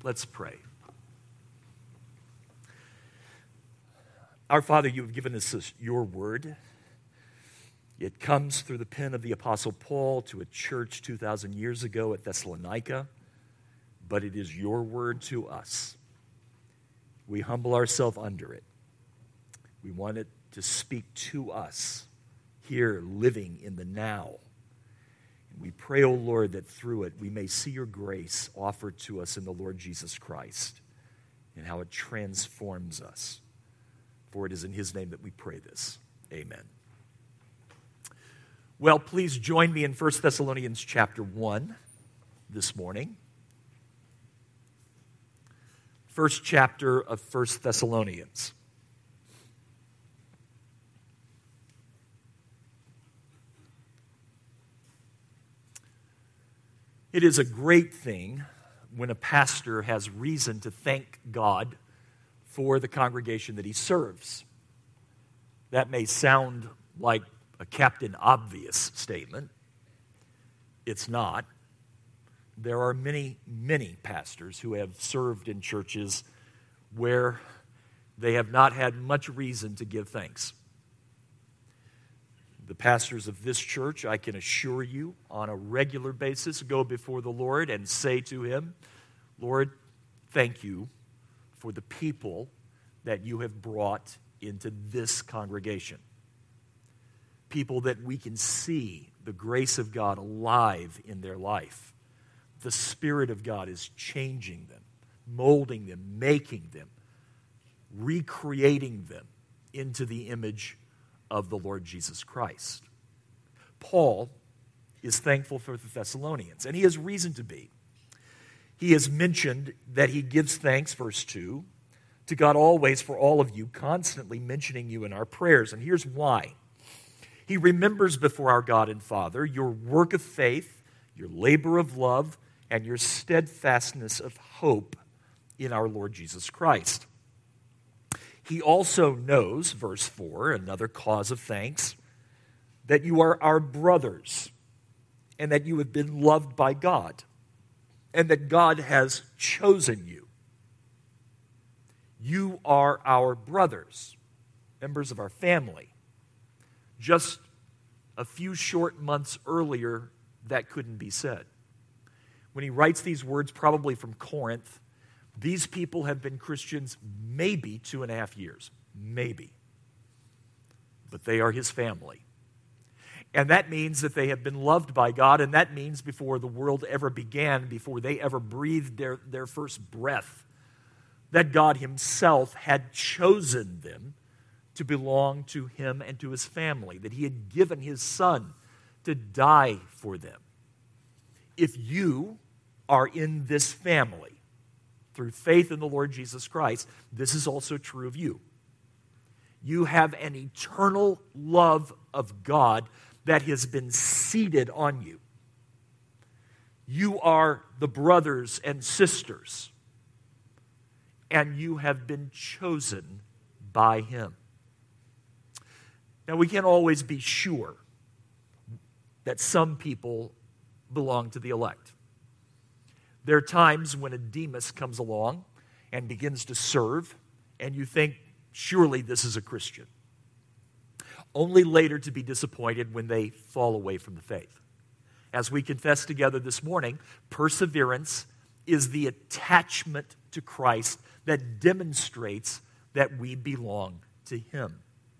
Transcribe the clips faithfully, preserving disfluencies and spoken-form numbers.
Let's pray. Our Father, you have given us your word. It comes through the pen of the Apostle Paul to a church two thousand years ago at Thessalonica, but it is your word to us. We humble ourselves under it. We want it to speak to us here, living in the now. And we pray, O Lord, that through it we may see your grace offered to us in the Lord Jesus Christ and how it transforms us. For it is in his name that we pray this. Amen. Well, please join me in First Thessalonians chapter one this morning. First chapter of First Thessalonians. It is a great thing when a pastor has reason to thank God for the congregation that he serves. That may sound like a Captain Obvious statement. It's not. There are many, many pastors who have served in churches where they have not had much reason to give thanks. The pastors of this church, I can assure you, on a regular basis, go before the Lord and say to him, Lord, thank you for the people that you have brought into this congregation. People that we can see the grace of God alive in their life. The Spirit of God is changing them, molding them, making them, recreating them into the image of the Lord Jesus Christ. Paul is thankful for the Thessalonians, and he has reason to be. He has mentioned that he gives thanks, verse two, to God always for all of you, constantly mentioning you in our prayers. And here's why. He remembers before our God and Father your work of faith, your labor of love, and your steadfastness of hope in our Lord Jesus Christ. He also knows, verse four, another cause of thanks, that you are our brothers and that you have been loved by God and that God has chosen you. You are our brothers, members of our family. Just a few short months earlier, that couldn't be said. When he writes these words, probably from Corinth, these people have been Christians maybe two and a half years. Maybe. But they are his family. And that means that they have been loved by God, and that means before the world ever began, before they ever breathed their, their first breath, that God himself had chosen them to belong to him and to his family, that he had given his son to die for them. If you are in this family, through faith in the Lord Jesus Christ, this is also true of you. You have an eternal love of God that has been seated on you. You are the brothers and sisters, and you have been chosen by him. Now, we can't always be sure that some people belong to the elect. There are times when a Demas comes along and begins to serve, and you think, surely this is a Christian. Only later to be disappointed when they fall away from the faith. As we confess together this morning, perseverance is the attachment to Christ that demonstrates that we belong to him.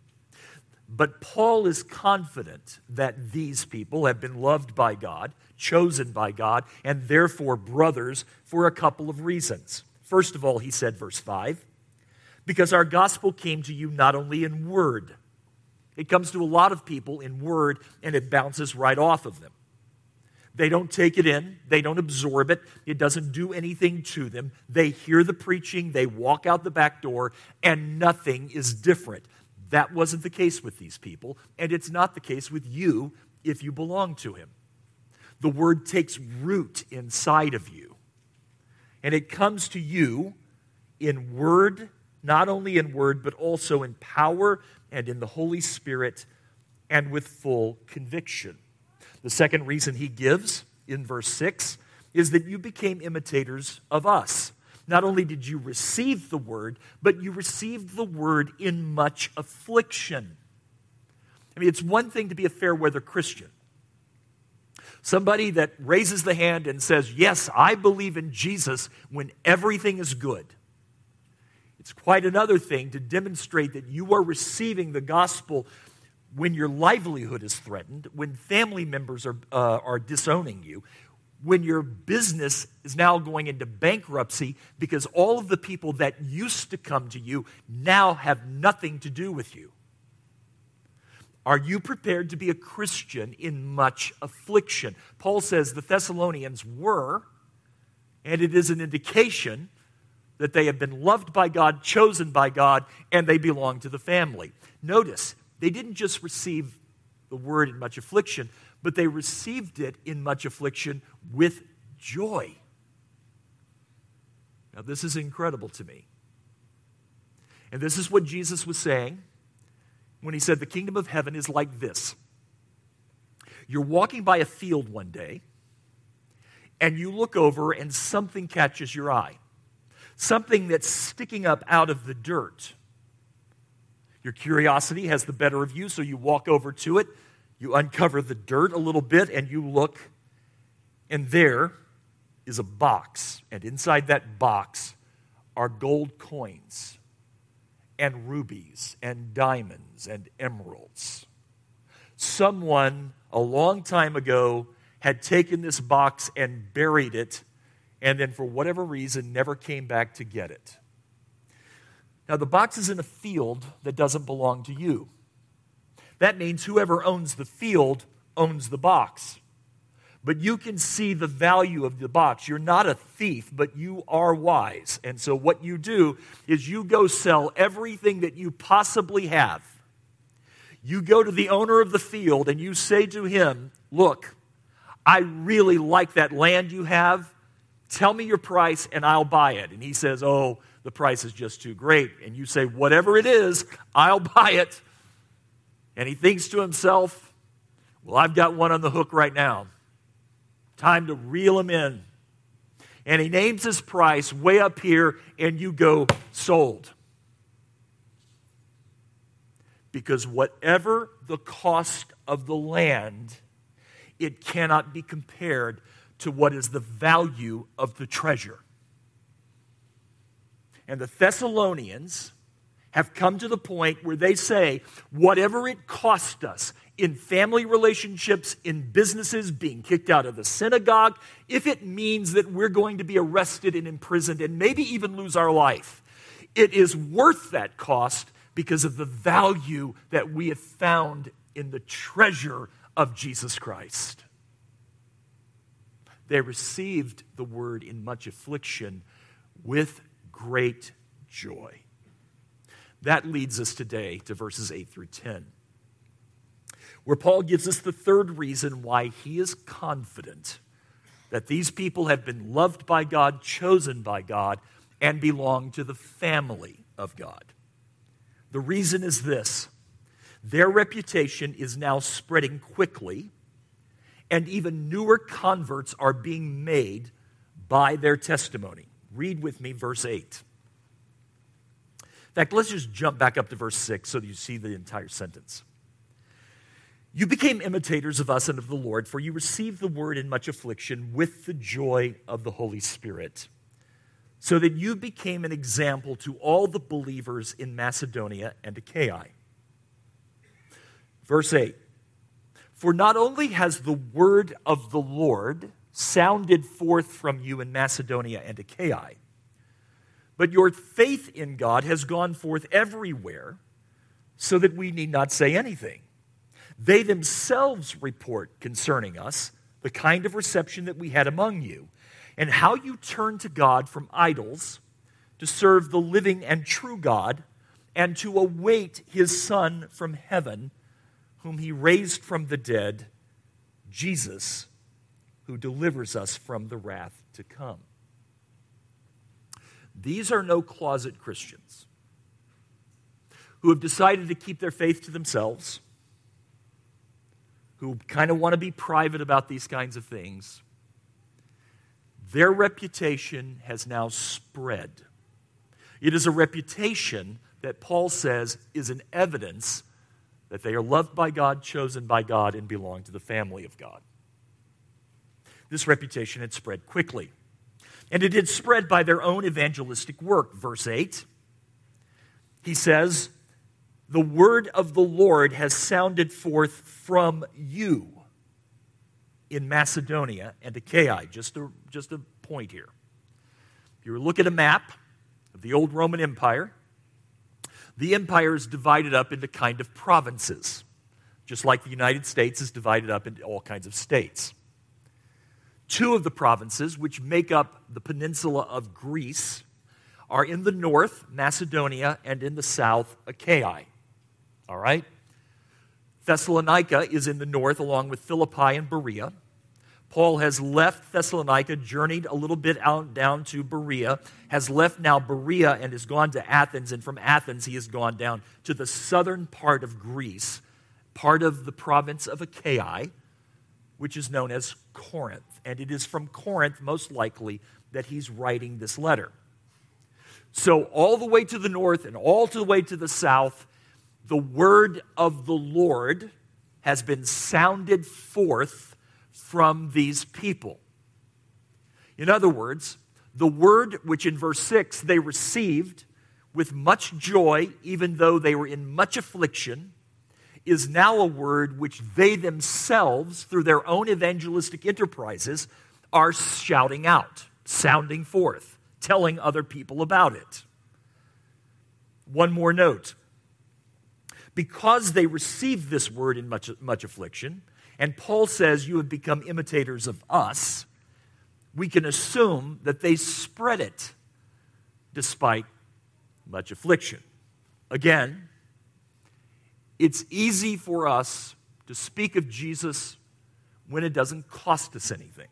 But Paul is confident that these people have been loved by God, chosen by God, and therefore brothers for a couple of reasons. First of all, he said, verse five, because our gospel came to you not only in word. It comes to a lot of people in word, and it bounces right off of them. They don't take it in. They don't absorb it. It doesn't do anything to them. They hear the preaching. They walk out the back door, and nothing is different. That wasn't the case with these people, and it's not the case with you if you belong to him. The word takes root inside of you, and it comes to you in word, not only in word, but also in power and in the Holy Spirit and with full conviction. The second reason he gives in verse six is that you became imitators of us. Not only did you receive the word, but you received the word in much affliction. I mean, it's one thing to be a fair weather Christian. Somebody that raises the hand and says, yes, I believe in Jesus when everything is good. It's quite another thing to demonstrate that you are receiving the gospel when your livelihood is threatened, when family members are, uh, are disowning you, when your business is now going into bankruptcy because all of the people that used to come to you now have nothing to do with you. Are you prepared to be a Christian in much affliction? Paul says the Thessalonians were, and it is an indication that they have been loved by God, chosen by God, and they belong to the family. Notice, they didn't just receive the word in much affliction, but they received it in much affliction with joy. Now, this is incredible to me. And this is what Jesus was saying when he said the kingdom of heaven is like this. You're walking by a field one day, and you look over and something catches your eye. Something that's sticking up out of the dirt. Your curiosity has the better of you, so you walk over to it, you uncover the dirt a little bit, and you look, and there is a box. And inside that box are gold coins and rubies and diamonds and emeralds. Someone a long time ago had taken this box and buried it, and then for whatever reason never came back to get it. Now the box is in a field that doesn't belong to you. That means whoever owns the field owns the box. But you can see the value of the box. You're not a thief, but you are wise. And so what you do is you go sell everything that you possibly have. You go to the owner of the field and you say to him, look, I really like that land you have. Tell me your price and I'll buy it. And he says, oh, the price is just too great. And you say, whatever it is, I'll buy it. And he thinks to himself, well, I've got one on the hook right now. Time to reel him in. And he names his price way up here, and you go, sold. Because whatever the cost of the land, it cannot be compared to what is the value of the treasure. And the Thessalonians have come to the point where they say, whatever it cost us in family relationships, in businesses, being kicked out of the synagogue, if it means that we're going to be arrested and imprisoned and maybe even lose our life, it is worth that cost because of the value that we have found in the treasure of Jesus Christ. They received the word in much affliction with great joy. That leads us today to verses eight through ten, where Paul gives us the third reason why he is confident that these people have been loved by God, chosen by God, and belong to the family of God. The reason is this: their reputation is now spreading quickly, and even newer converts are being made by their testimony. Read with me verse eight. In fact, let's just jump back up to verse six so that you see the entire sentence. You became imitators of us and of the Lord, for you received the word in much affliction with the joy of the Holy Spirit, so that you became an example to all the believers in Macedonia and Achaia. Verse eight. For not only has the word of the Lord sounded forth from you in Macedonia and Achaia, but your faith in God has gone forth everywhere, so that we need not say anything. They themselves report concerning us the kind of reception that we had among you, and how you turned to God from idols to serve the living and true God, and to await his Son from heaven, whom he raised from the dead, Jesus, who delivers us from the wrath to come. These are no closet Christians who have decided to keep their faith to themselves, who kind of want to be private about these kinds of things. their reputation has now spread. It is a reputation that Paul says is an evidence that they are loved by God, chosen by God, and belong to the family of God. This reputation had spread quickly. And it had spread by their own evangelistic work. Verse eight, he says, the word of the Lord has sounded forth from you in Macedonia and Achaia. Just a, just a point here. If you look at a map of the old Roman Empire, the empire is divided up into kind of provinces, just like the United States is divided up into all kinds of states. Two of the provinces, which make up the peninsula of Greece, are in the north, Macedonia, and in the south, Achaia. All right? Thessalonica is in the north, along with Philippi and Berea. Paul has left Thessalonica, journeyed a little bit out down to Berea, has left now Berea and has gone to Athens, and from Athens he has gone down to the southern part of Greece, part of the province of Achaia, which is known as Corinth. And it is from Corinth, most likely, that he's writing this letter. So all the way to the north and all the way to the south, the word of the Lord has been sounded forth from these people. In other words, the word which in verse six they received with much joy, even though they were in much affliction, is now a word which they themselves, through their own evangelistic enterprises, are shouting out, sounding forth, telling other people about it. One more note. Because they received this word in much, much affliction, and Paul says, you have become imitators of us, we can assume that they spread it despite much affliction. Again, it's easy for us to speak of Jesus when it doesn't cost us anything.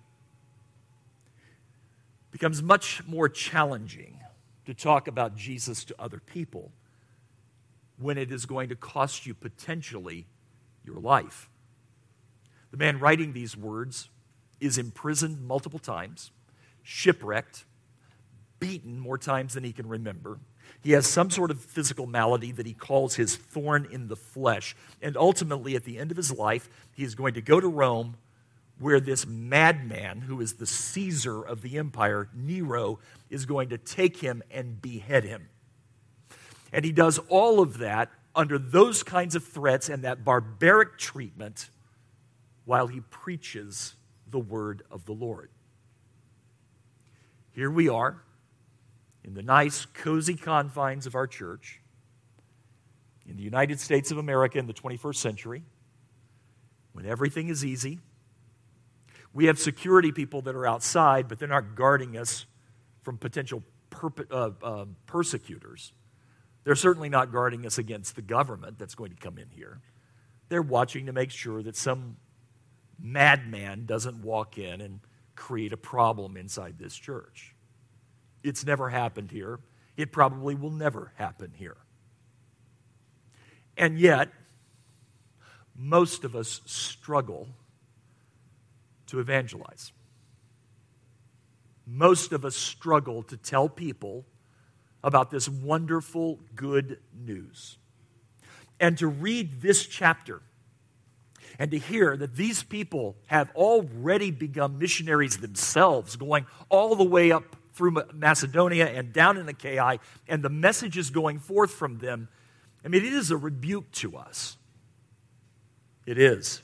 It becomes much more challenging to talk about Jesus to other people when it is going to cost you potentially your life. The man writing these words is imprisoned multiple times, shipwrecked, beaten more times than he can remember. He has some sort of physical malady that he calls his thorn in the flesh. And ultimately, at the end of his life, he is going to go to Rome, where this madman, who is the Caesar of the empire, Nero, is going to take him and behead him. And he does all of that under those kinds of threats and that barbaric treatment while he preaches the word of the Lord. Here we are, in the nice, cozy confines of our church, in the United States of America in the twenty-first century, when everything is easy. We have security people that are outside, but they're not guarding us from potential perp- uh, uh, persecutors. They're certainly not guarding us against the government that's going to come in here. They're watching to make sure that some madman doesn't walk in and create a problem inside this church. It's never happened here. It probably will never happen here. And yet, most of us struggle to evangelize. Most of us struggle to tell people about this wonderful good news. And to read this chapter and to hear that these people have already become missionaries themselves, going all the way up through Macedonia and down in Achaia, and the message is going forth from them. I mean, it is a rebuke to us. It is.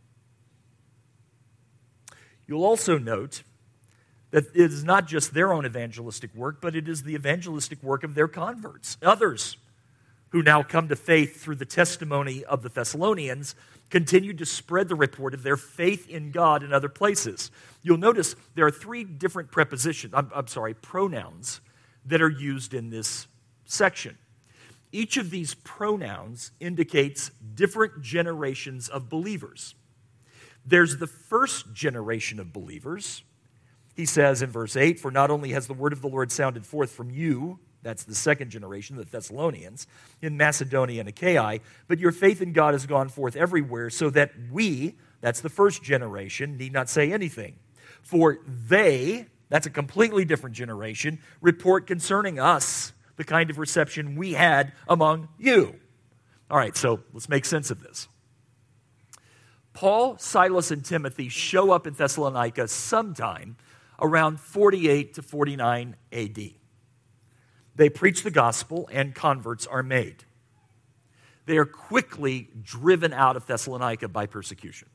You'll also note that it is not just their own evangelistic work, but it is the evangelistic work of their converts. Others who now come to faith through the testimony of the Thessalonians continue to spread the report of their faith in God in other places. You'll notice there are three different prepositions, I'm, I'm sorry, pronouns that are used in this section. Each of these pronouns indicates different generations of believers. There's the first generation of believers. He says in verse eight, for not only has the word of the Lord sounded forth from you, that's the second generation, the Thessalonians, in Macedonia and Achaia, but your faith in God has gone forth everywhere, so that we, that's the first generation, need not say anything. For they that's a completely different generation, report concerning us the kind of reception we had among you. All right, so let's make sense of this. Paul, Silas, and Timothy show up in Thessalonica sometime around forty-eight to forty-nine A D. They preach the gospel and converts are made. They are quickly driven out of Thessalonica by persecution.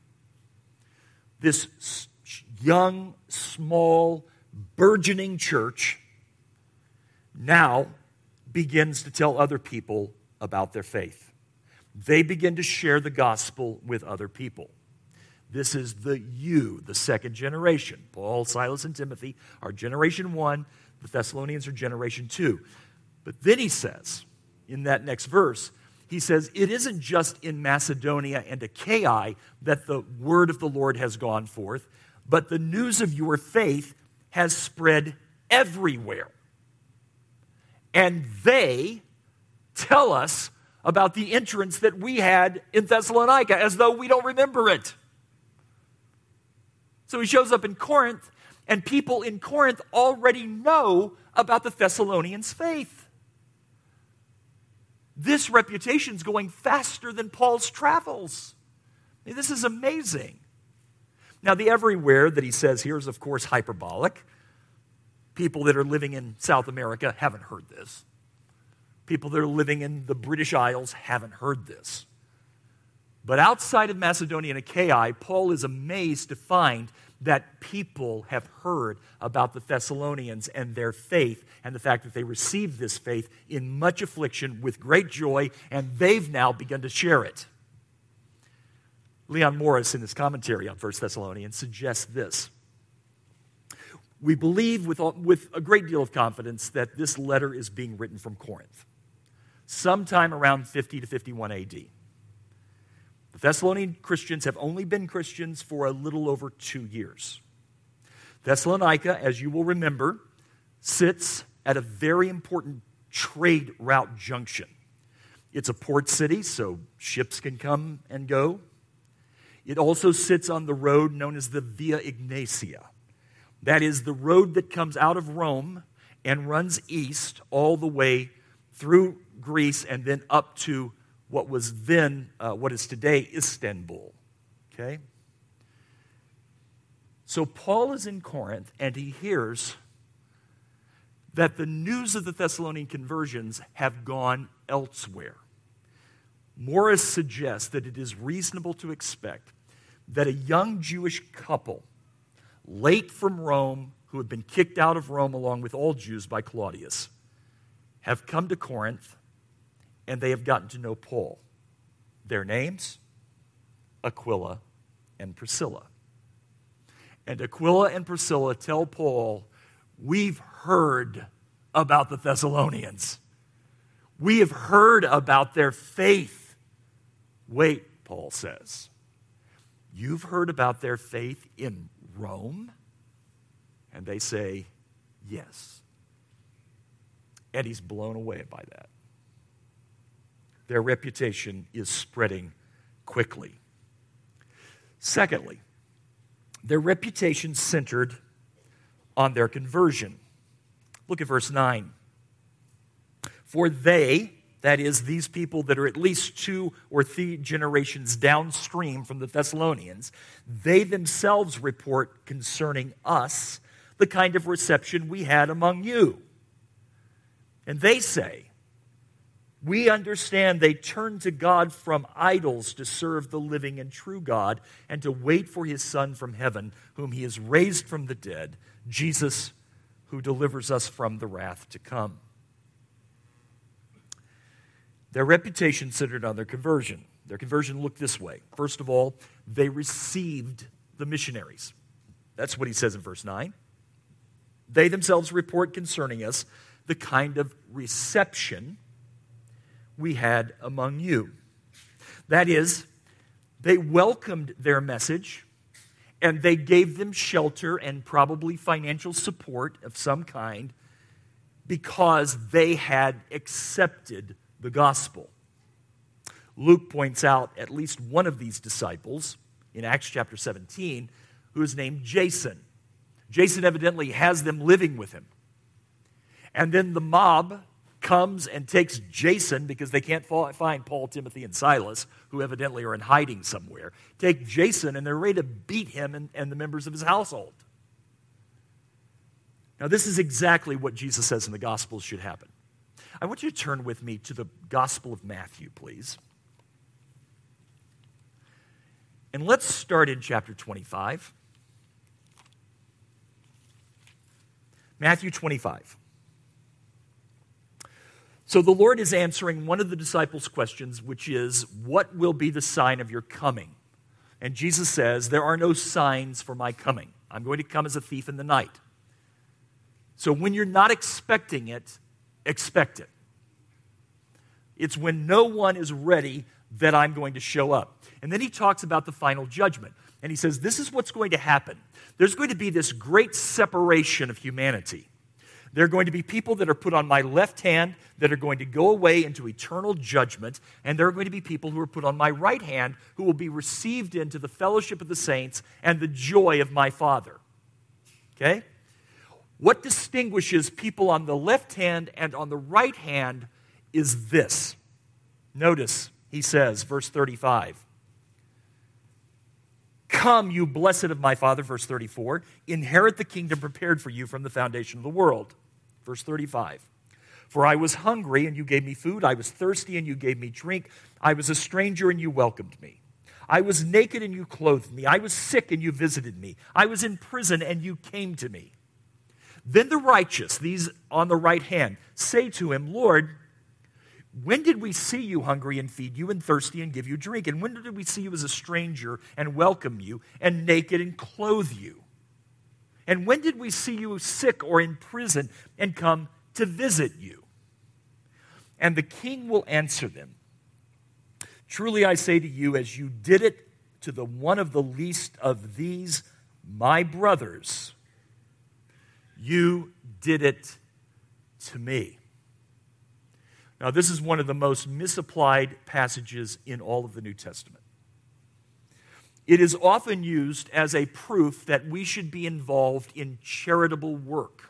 This young, small, burgeoning church now begins to tell other people about their faith. They begin to share the gospel with other people. This is the you, the second generation. Paul, Silas, and Timothy are generation one. The Thessalonians are generation two. But then he says, in that next verse, he says, it isn't just in Macedonia and Achaia that the word of the Lord has gone forth, but the news of your faith has spread everywhere. And they tell us about the entrance that we had in Thessalonica, as though we don't remember it. So he shows up in Corinth, and people in Corinth already know about the Thessalonians' faith. This reputation is going faster than Paul's travels. I mean, this is amazing. Now, the everywhere that he says here is, of course, hyperbolic. People that are living in South America haven't heard this. People that are living in the British Isles haven't heard this. But outside of Macedonia and Achaia, Paul is amazed to find that people have heard about the Thessalonians and their faith and the fact that they received this faith in much affliction with great joy, and they've now begun to share it. Leon Morris, in his commentary on First Thessalonians, suggests this. We believe with, with a great deal of confidence that this letter is being written from Corinth, sometime around fifty to fifty-one A D. The Thessalonian Christians have only been Christians for a little over two years. Thessalonica, as you will remember, sits at a very important trade route junction. It's a port city, so ships can come and go. It also sits on the road known as the Via Egnatia. That is the road that comes out of Rome and runs east all the way through Greece and then up to what was then, uh, what is today, Istanbul. Okay? So Paul is in Corinth and he hears that the news of the Thessalonian conversions have gone elsewhere. Morris suggests that it is reasonable to expect that a young Jewish couple, late from Rome, who had been kicked out of Rome along with all Jews by Claudius, have come to Corinth and they have gotten to know Paul. Their names, Aquila and Priscilla. And Aquila and Priscilla tell Paul, we've heard about the Thessalonians. We have heard about their faith. Wait, Paul says, you've heard about their faith in Rome? And they say, yes. And he's blown away by that. Their reputation is spreading quickly. Secondly, their reputation centered on their conversion. Look at verse nine. For they, that is, these people that are at least two or three generations downstream from the Thessalonians, they themselves report concerning us the kind of reception we had among you. And they say, we understand they turned to God from idols to serve the living and true God and to wait for his Son from heaven, whom he has raised from the dead, Jesus, who delivers us from the wrath to come. Their reputation centered on their conversion. Their conversion looked this way. First of all, they received the missionaries. That's what he says in verse nine. They themselves report concerning us the kind of reception we had among you. That is, they welcomed their message and they gave them shelter and probably financial support of some kind because they had accepted the gospel. Luke points out at least one of these disciples in Acts chapter seventeen who is named Jason. Jason evidently has them living with him. And then the mob comes and takes Jason, because they can't find Paul, Timothy, and Silas, who evidently are in hiding somewhere. Take Jason, and they're ready to beat him and, and the members of his household. Now, this is exactly what Jesus says in the Gospels should happen. I want you to turn with me to the Gospel of Matthew, please. And let's start in chapter twenty-five. Matthew twenty-five. So the Lord is answering one of the disciples' questions, which is, what will be the sign of your coming? And Jesus says, there are no signs for my coming. I'm going to come as a thief in the night. So when you're not expecting it, expect it. It's when no one is ready that I'm going to show up. And then he talks about the final judgment. And he says, this is what's going to happen. There's going to be this great separation of humanity. There are going to be people that are put on my left hand that are going to go away into eternal judgment, and there are going to be people who are put on my right hand who will be received into the fellowship of the saints and the joy of my Father. Okay? What distinguishes people on the left hand and on the right hand is this. Notice, he says, verse thirty-five, come, you blessed of my Father, verse thirty-four, inherit the kingdom prepared for you from the foundation of the world. Verse thirty-five, for I was hungry and you gave me food. I was thirsty and you gave me drink. I was a stranger and you welcomed me. I was naked and you clothed me. I was sick and you visited me. I was in prison and you came to me. Then the righteous, these on the right hand, say to him, Lord, when did we see you hungry and feed you, and thirsty and give you drink? And when did we see you as a stranger and welcome you, and naked and clothe you? And when did we see you sick or in prison and come to visit you? And the king will answer them, truly I say to you, as you did it to the one of the least of these, my brothers, you did it to me. Now, this is one of the most misapplied passages in all of the New Testament. It is often used as a proof that we should be involved in charitable work.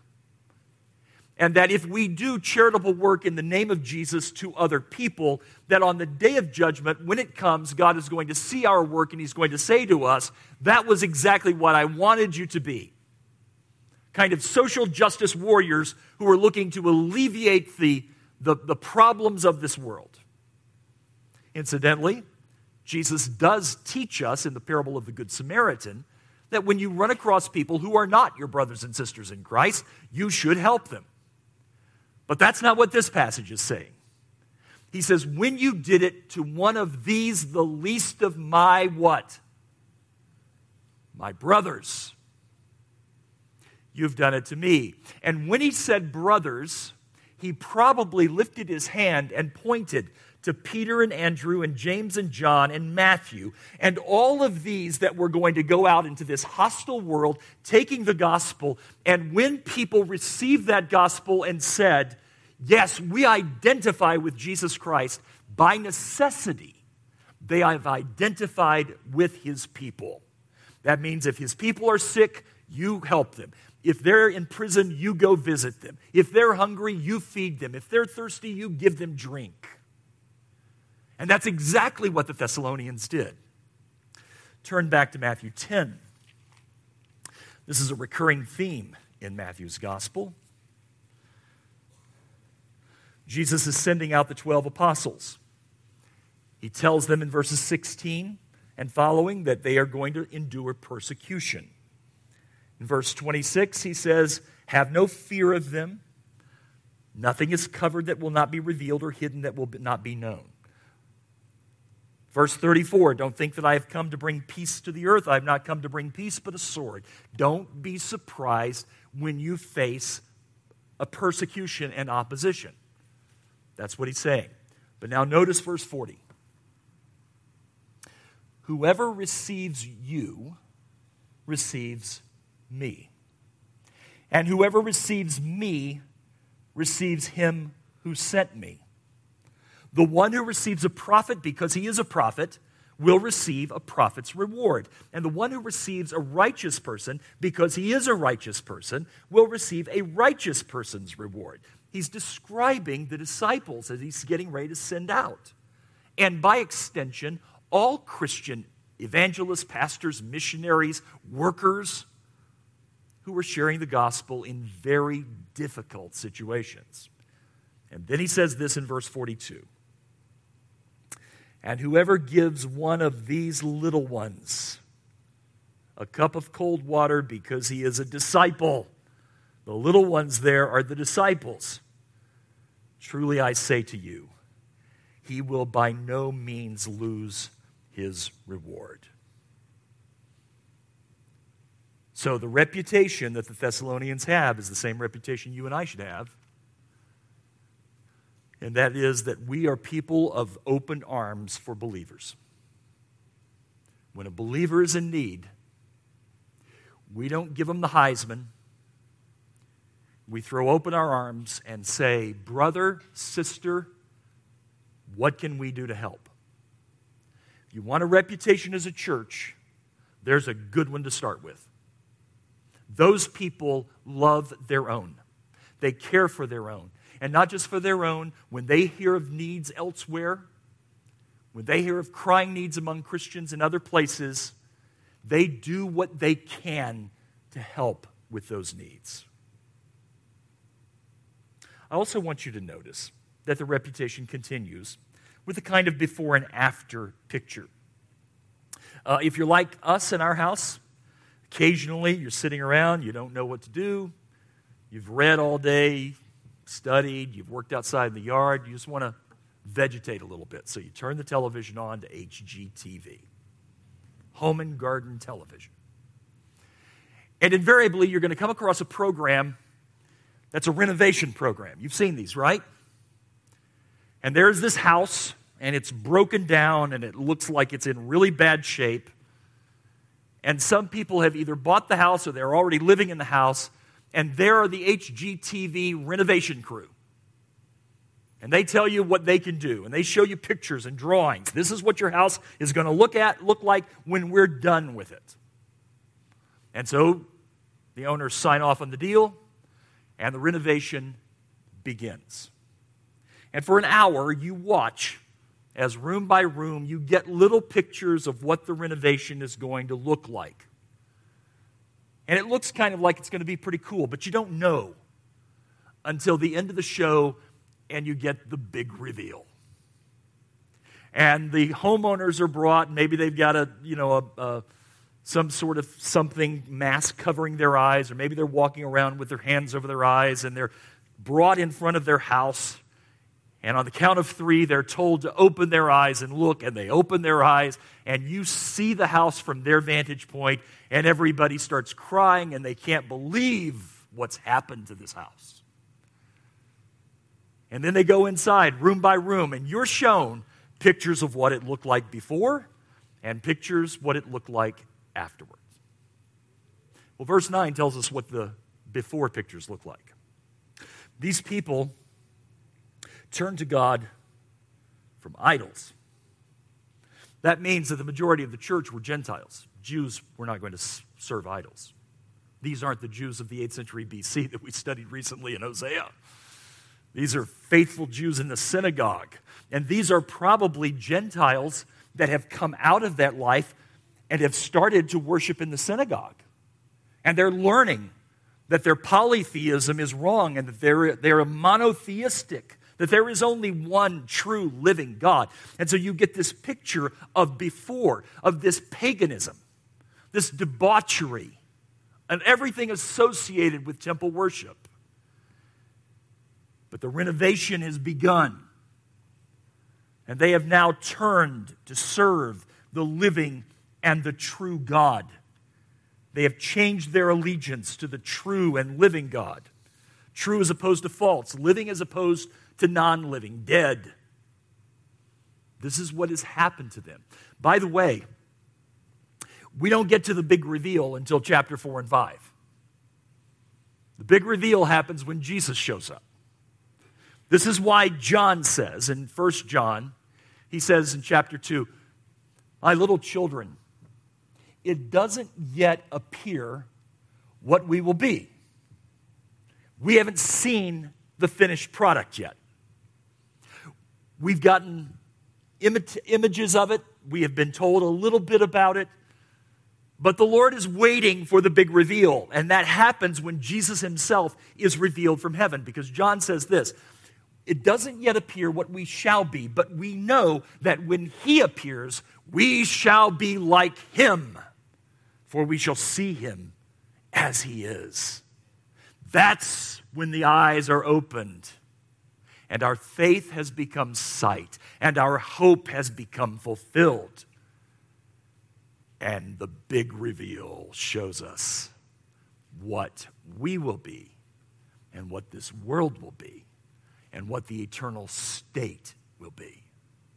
And that if we do charitable work in the name of Jesus to other people, that on the day of judgment, when it comes, God is going to see our work and he's going to say to us, that was exactly what I wanted you to be. Kind of social justice warriors who are looking to alleviate the, the, the problems of this world. Incidentally, Jesus does teach us in the parable of the Good Samaritan that when you run across people who are not your brothers and sisters in Christ, you should help them. But that's not what this passage is saying. He says, when you did it to one of these, the least of my what? My brothers, you've done it to me. And when he said brothers, he probably lifted his hand and pointed to Peter and Andrew and James and John and Matthew and all of these that were going to go out into this hostile world taking the gospel. And when people received that gospel and said, yes, we identify with Jesus Christ, by necessity, they have identified with his people. That means if his people are sick, you help them. If they're in prison, you go visit them. If they're hungry, you feed them. If they're thirsty, you give them drink. And that's exactly what the Thessalonians did. Turn back to Matthew ten. This is a recurring theme in Matthew's gospel. Jesus is sending out the twelve apostles. He tells them in verses sixteen and following that they are going to endure persecution. In verse twenty-six, he says, have no fear of them. Nothing is covered that will not be revealed or hidden that will not be known. Verse thirty-four, don't think that I have come to bring peace to the earth. I have not come to bring peace, but a sword. Don't be surprised when you face a persecution and opposition. That's what he's saying. But now notice verse forty. Whoever receives you receives me. And whoever receives me receives him who sent me. The one who receives a prophet because he is a prophet will receive a prophet's reward. And the one who receives a righteous person, because he is a righteous person, will receive a righteous person's reward. He's describing the disciples as he's getting ready to send out. And by extension, all Christian evangelists, pastors, missionaries, workers who are sharing the gospel in very difficult situations. And then he says this in verse forty-two. And whoever gives one of these little ones a cup of cold water because he is a disciple. The little ones there are the disciples. Truly I say to you, he will by no means lose his reward. So the reputation that the Thessalonians have is the same reputation you and I should have. And that is that we are people of open arms for believers. When a believer is in need, we don't give them the Heisman. We throw open our arms and say, brother, sister, what can we do to help? If you want a reputation as a church, there's a good one to start with. Those people love their own. They care for their own. And not just for their own, when they hear of needs elsewhere, when they hear of crying needs among Christians in other places, they do what they can to help with those needs. I also want you to notice that the reputation continues with a kind of before and after picture. Uh, if you're like us in our house, occasionally you're sitting around, you don't know what to do, you've read all day, studied, you've worked outside in the yard, you just want to vegetate a little bit. So you turn the television on to H G T V, Home and Garden Television. And invariably, you're going to come across a program that's a renovation program. You've seen these, right? And there's this house, and it's broken down, and it looks like it's in really bad shape. And some people have either bought the house or they're already living in the house, and there are the H G T V renovation crew. And they tell you what they can do, and they show you pictures and drawings. This is what your house is going to look at, look like when we're done with it. And so the owners sign off on the deal, and the renovation begins. And for an hour, you watch as room by room, you get little pictures of what the renovation is going to look like. And it looks kind of like it's going to be pretty cool, but you don't know until the end of the show and you get the big reveal. And the homeowners are brought, and maybe they've got a, you know, a, a, some sort of something, mask covering their eyes, or maybe they're walking around with their hands over their eyes, and they're brought in front of their house. And on the count of three, they're told to open their eyes and look, and they open their eyes, and you see the house from their vantage point, and everybody starts crying, and they can't believe what's happened to this house. And then they go inside, room by room, and you're shown pictures of what it looked like before and pictures what it looked like afterwards. Well, verse nine tells us what the before pictures look like. These people turn to God from idols. That means that the majority of the church were Gentiles. Jews were not going to serve idols. These aren't the Jews of the eighth century B C that we studied recently in Hosea. These are faithful Jews in the synagogue. And these are probably Gentiles that have come out of that life and have started to worship in the synagogue. And they're learning that their polytheism is wrong and that they're, they're monotheistic, that there is only one true living God. And so you get this picture of before, of this paganism, this debauchery, and everything associated with temple worship. But the renovation has begun. And they have now turned to serve the living and the true God. They have changed their allegiance to the true and living God. True as opposed to false. Living as opposed to non-living, dead. This is what has happened to them. By the way, we don't get to the big reveal until chapter four and five. The big reveal happens when Jesus shows up. This is why John says in First John, he says in chapter two, My little children, it doesn't yet appear what we will be. We haven't seen the finished product yet. We've gotten im- images of it. We have been told a little bit about it. But the Lord is waiting for the big reveal, and that happens when Jesus himself is revealed from heaven, because John says this, it doesn't yet appear what we shall be, but we know that when he appears, we shall be like him, for we shall see him as he is. That's when the eyes are opened, and our faith has become sight, and our hope has become fulfilled. And the big reveal shows us what we will be, and what this world will be, and what the eternal state will be.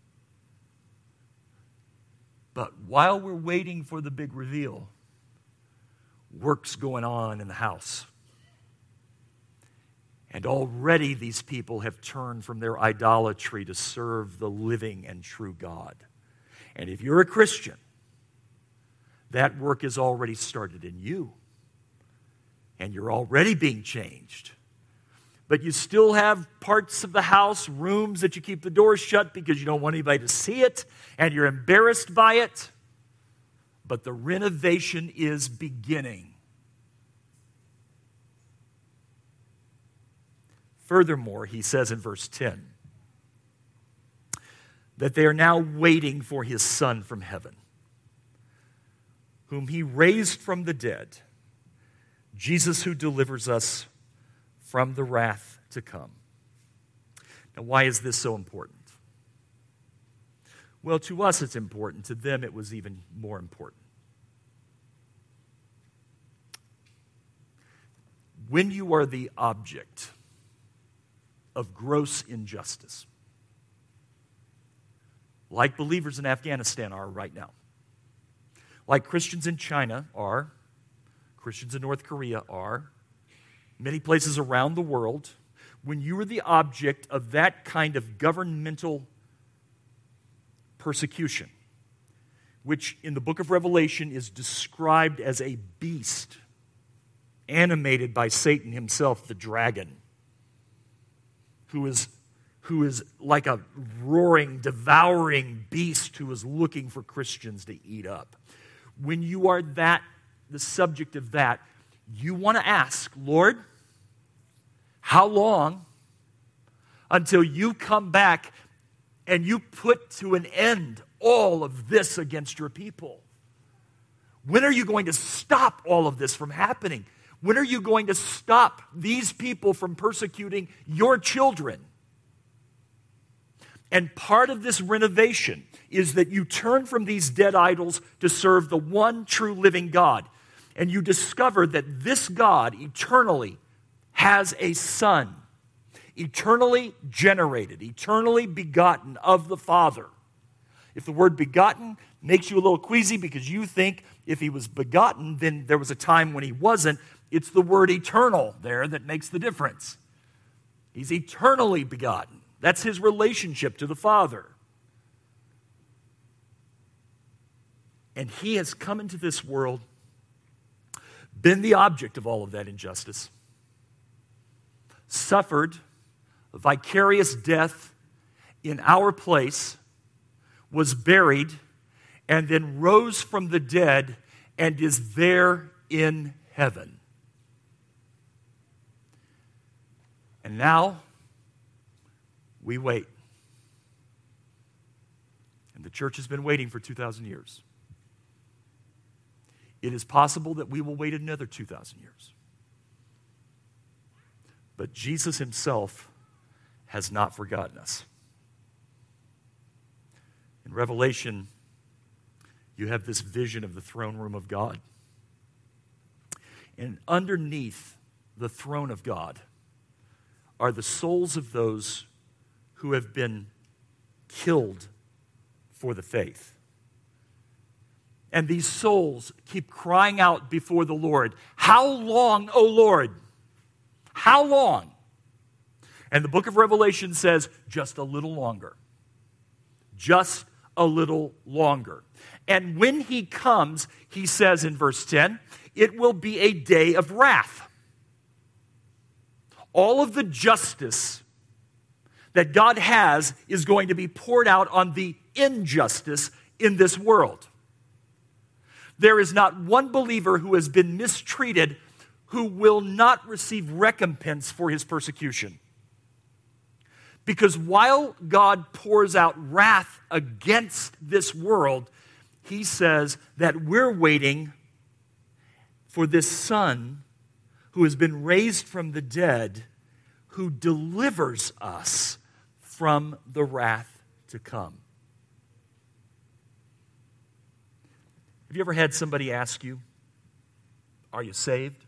But while we're waiting for the big reveal, work's going on in the house. And already these people have turned from their idolatry to serve the living and true God. And if you're a Christian, that work has already started in you. And you're already being changed. But you still have parts of the house, rooms that you keep the doors shut because you don't want anybody to see it, and you're embarrassed by it. But the renovation is beginning. Furthermore, he says in verse ten, that they are now waiting for his Son from heaven, whom he raised from the dead, Jesus who delivers us from the wrath to come. Now, why is this so important? Well, to us it's important. To them it was even more important. When you are the object of gross injustice, like believers in Afghanistan are right now, like Christians in China are, Christians in North Korea are, many places around the world, when you are the object of that kind of governmental persecution, which in the book of Revelation is described as a beast animated by Satan himself, the dragon, who is, who is like a roaring, devouring beast who is looking for Christians to eat up. When you are that, the subject of that, you want to ask, Lord, how long until you come back and you put to an end all of this against your people? When are you going to stop all of this from happening? When are you going to stop these people from persecuting your children? And part of this renovation is that you turn from these dead idols to serve the one true living God. And you discover that this God eternally has a Son, eternally generated, eternally begotten of the Father. If the word begotten makes you a little queasy because you think if he was begotten, then there was a time when he wasn't, it's the word eternal there that makes the difference. He's eternally begotten. That's his relationship to the Father. And he has come into this world, been the object of all of that injustice, suffered a vicarious death in our place, was buried, and then rose from the dead and is there in heaven. And now we wait. And the church has been waiting for two thousand years. It is possible that we will wait another two thousand years. But Jesus himself has not forgotten us. In Revelation, you have this vision of the throne room of God. And underneath the throne of God are the souls of those who have been killed for the faith. And these souls keep crying out before the Lord, "How long, O Lord? How long?" And the book of Revelation says, just a little longer. Just a little longer. And when he comes, he says in verse ten, it will be a day of wrath. All of the justice that God has is going to be poured out on the injustice in this world. There is not one believer who has been mistreated who will not receive recompense for his persecution. Because while God pours out wrath against this world, he says that we're waiting for this Son who has been raised from the dead, who delivers us from the wrath to come. Have you ever had somebody ask you, are you saved?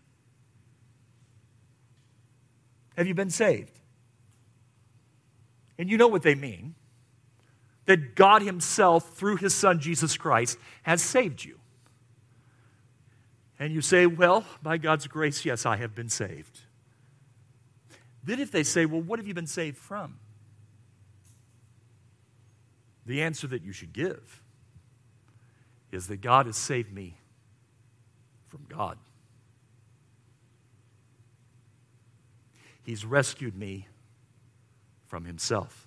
Have you been saved? And you know what they mean. That God himself, through his Son, Jesus Christ, has saved you. And you say, well, by God's grace, yes, I have been saved. Then if they say, well, what have you been saved from? The answer that you should give is that God has saved me from God. He's rescued me from himself.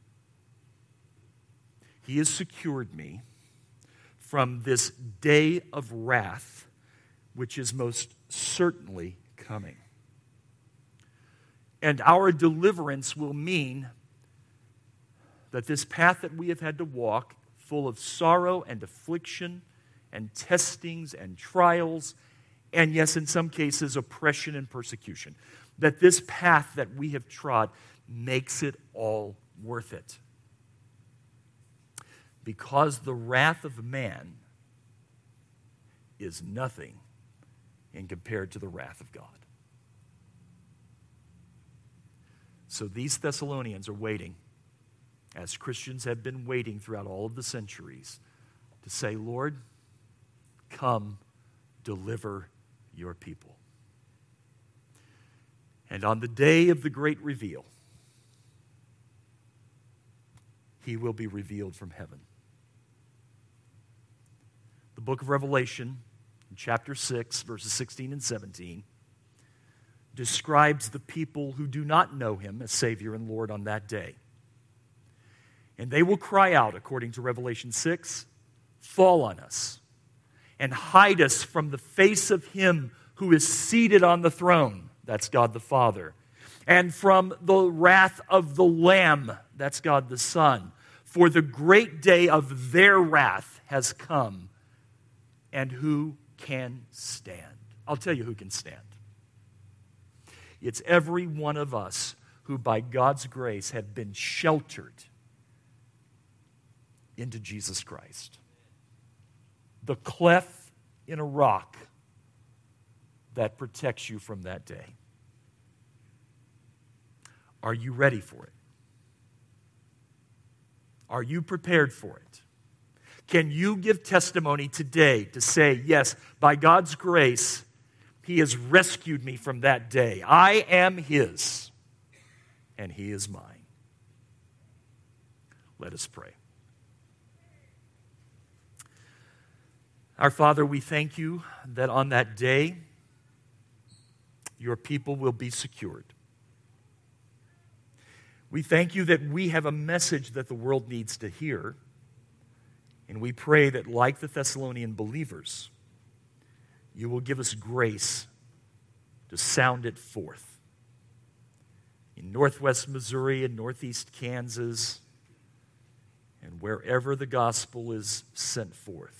He has secured me from this day of wrath, which is most certainly coming. And our deliverance will mean that this path that we have had to walk, full of sorrow and affliction and testings and trials, and yes, in some cases, oppression and persecution, that this path that we have trod makes it all worth it. Because the wrath of man is nothing in compared to the wrath of God. So these Thessalonians are waiting, as Christians have been waiting throughout all of the centuries, to say, Lord, come, deliver your people. And on the day of the great reveal, he will be revealed from heaven. The book of Revelation, in chapter six, verses sixteen and seventeen, describes the people who do not know him as Savior and Lord on that day. And they will cry out, according to Revelation six, fall on us and hide us from the face of him who is seated on the throne, that's God the Father, and from the wrath of the Lamb, that's God the Son. For the great day of their wrath has come, and who can stand? I'll tell you who can stand. It's every one of us who by God's grace have been sheltered into Jesus Christ. The cleft in a rock that protects you from that day. Are you ready for it? Are you prepared for it? Can you give testimony today to say, yes, by God's grace, he has rescued me from that day. I am his, and he is mine. Let us pray. Our Father, we thank you that on that day, your people will be secured. We thank you that we have a message that the world needs to hear, and we pray that, like the Thessalonian believers, you will give us grace to sound it forth. In northwest Missouri and northeast Kansas, and wherever the gospel is sent forth.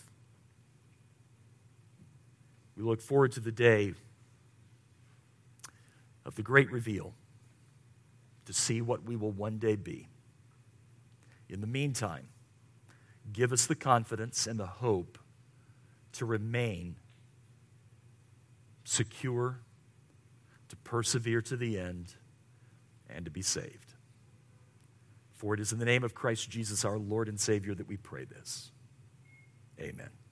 We look forward to the day of the great reveal, to see what we will one day be. In the meantime, give us the confidence and the hope to remain secure, to persevere to the end, and to be saved. For it is in the name of Christ Jesus, our Lord and Savior, that we pray this. Amen.